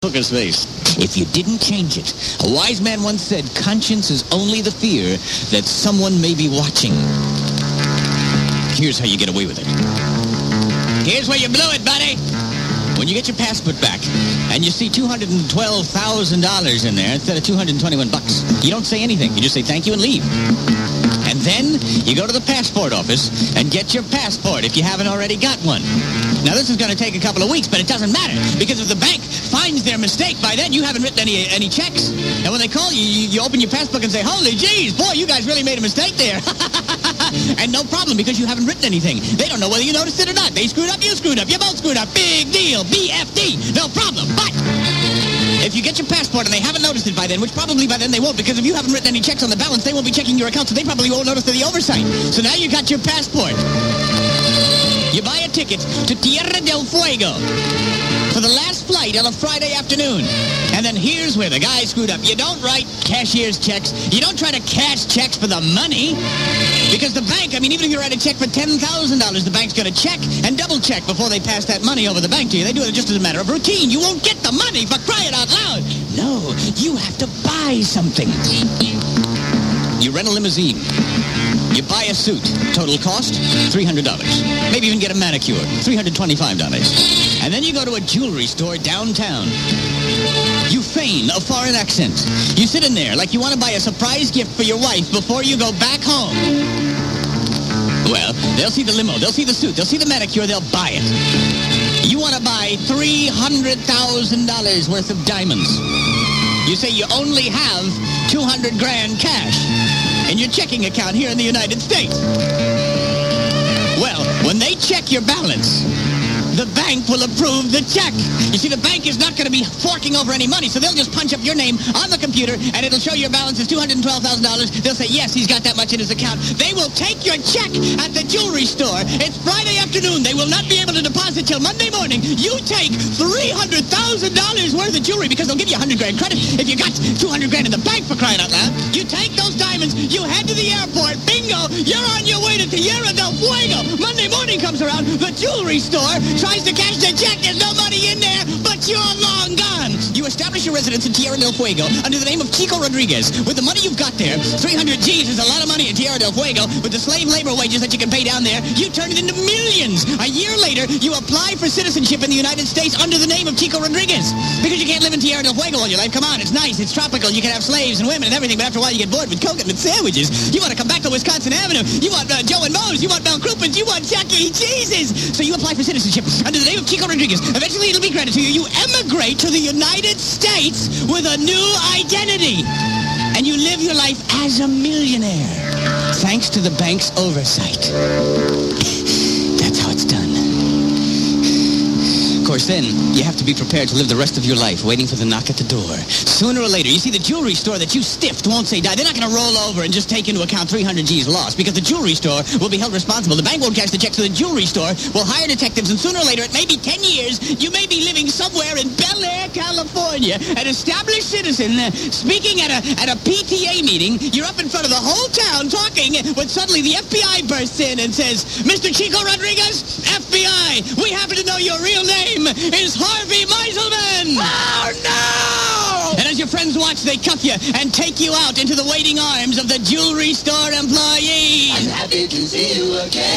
Hooker's face. If you didn't change it, a wise man once said, conscience is only the fear that someone may be watching. Here's how you get away with it. Here's where you blew it, buddy. When you get your passport back and you see $212,000 in there instead of $221, you don't say anything. You just say thank you and leave. And then you go to the passport office and get your passport if you haven't already got one. Now, this is going to take a couple of weeks, but it doesn't matter, because if the bank finds their mistake, by then you haven't written any checks. And when they call you, you open your passbook and say, holy jeez, boy, you guys really made a mistake there. And no problem, because you haven't written anything. They don't know whether you noticed it or not. They screwed up, you both screwed up. Big deal, BFD, no problem. But if you get your passport and they haven't noticed it by then, which probably by then they won't, because if you haven't written any checks on the balance, they won't be checking your account, so they probably won't notice the oversight. So now you got your passport. You buy a ticket to Tierra del Fuego for the last flight on a Friday afternoon. And then here's where the guy screwed up. You don't write cashier's checks. You don't try to cash checks for the money. Because the bank, even if you write a check for $10,000, the bank's going to check and double check before they pass that money over the bank to you. They do it just as a matter of routine. You won't get the money, for crying out loud. No, you have to buy something. You rent a limousine. You buy a suit. Total cost, $300. Maybe even get a manicure, $325. And then you go to a jewelry store downtown. You feign a foreign accent. You sit in there like you want to buy a surprise gift for your wife before you go back home. Well, they'll see the limo, they'll see the suit, they'll see the manicure, they'll buy it. You want to buy $300,000 worth of diamonds. You say you only have $200,000 cash in your checking account here in the United States. Well, when they check your balance, the bank will approve the check. You see, the bank is not going to be forking over any money, so they'll just punch up your name on the computer, and it'll show your balance is $212,000. They'll say, yes, he's got that much in his account. They will take your check at the jewelry store. It's Friday afternoon. They will not be able to deposit till Monday morning. You take $300,000 worth of jewelry, because they'll give you $100,000 credit if you got $200,000 in the bank, for crying out loud. You take those diamonds, you head to the airport, bingo, you're on your way to Tierra del Fuego. Monday morning comes around, the jewelry store tries to cash the check. There's no money in there, but you're long gone. You establish your residence in Tierra del Fuego under the name of Chico Rodriguez. With the money you've got there, 300 G's is a lot of money in Tierra del Fuego. With the slave labor wages that you can pay down there, you turn it into millions. A year later, you apply for citizenship in the United States under the name of Chico Rodriguez. Because you can't live in Tierra del Fuego all your life. Come on, it's nice, it's tropical, you can have slaves and women and everything, but after a while you get bored with coconut sandwiches. You want to come back to Wisconsin Avenue. You want Joe and Moe's, you want Bell Croupen's, you want Chuck E. Cheese's. So you apply for citizenship under the name of Chico Rodriguez. Eventually it'll be granted to you. You emigrate to the United States with a new identity. And you live your life as a millionaire, thanks to the bank's oversight. That's how it's done. Of course, then, you have to be prepared to live the rest of your life waiting for the knock at the door. Sooner or later, you see, the jewelry store that you stiffed won't say die. They're not going to roll over and just take into account 300 G's lost, because the jewelry store will be held responsible. The bank won't cash the check, so the jewelry store will hire detectives, and sooner or later, it may be 10 years, you may be living somewhere in Bel Air, California, an established citizen, speaking at a PTA meeting. You're up in front of the whole town talking, when suddenly the FBI bursts in and says, Mr. Chico Rodriguez, FBI, we happen to know your real name is Harvey Meiselman. Oh, no! And as your friends watch, they cuff you and take you out into the waiting arms of the jewelry store employee. I'm happy to see you again.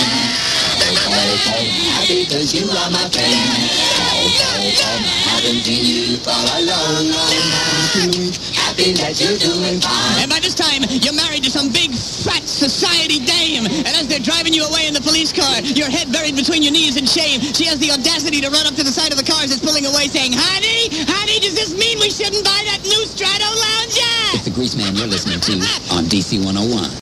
Happy because you are my friend. Haven't seen you for a long, long time. Happy that you're doing fine. And by this time, you're married to some big, fat society dame. And as they're driving you away in the police car, your head buried between your knees in shame, she has the audacity to run up to the side of the car as it's pulling away, saying, Honey, does this mean we shouldn't buy that new Strato Lounger? It's the Grease Man you're listening to on DC 101.